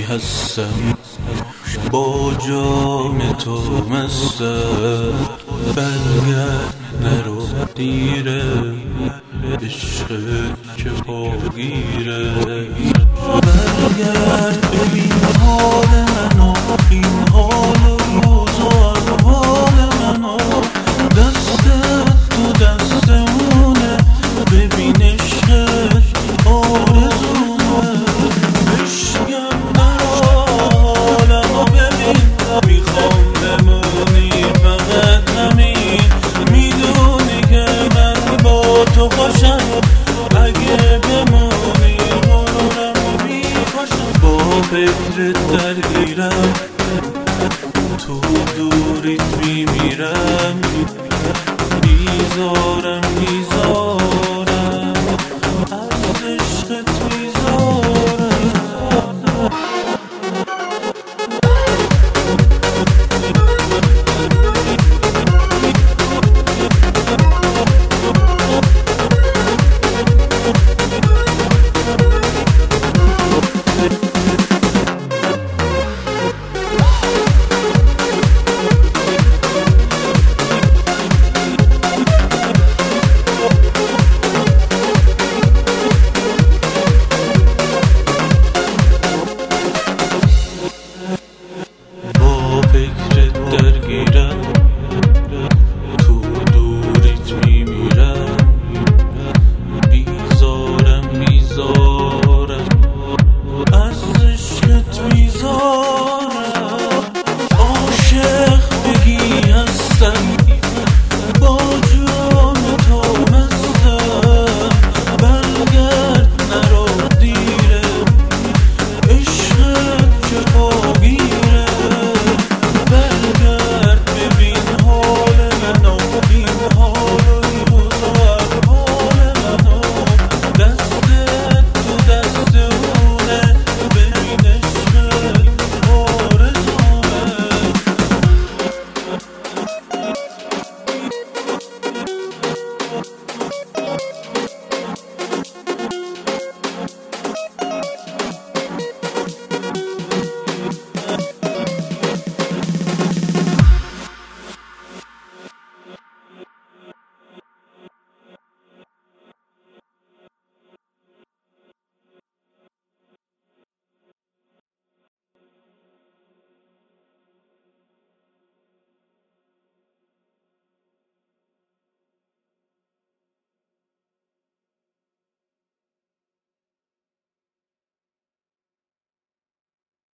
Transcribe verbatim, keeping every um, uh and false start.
هستم با جام تو مست، برگرد نرو دیره، عشق که پاگیره. برگرد ببین حال منو، این حال روز و احوال منو، دستت تو دستمونه، ببین عشقت آرزومه. بشکم در حالمو ببین، میخوام بمونی فقط همین، میدونی که من با تو خوشم، اگه بمونی غرورمو میکشم. با فکرت درگیرم، تو دوریت میمیرم، بیزارم بیزارم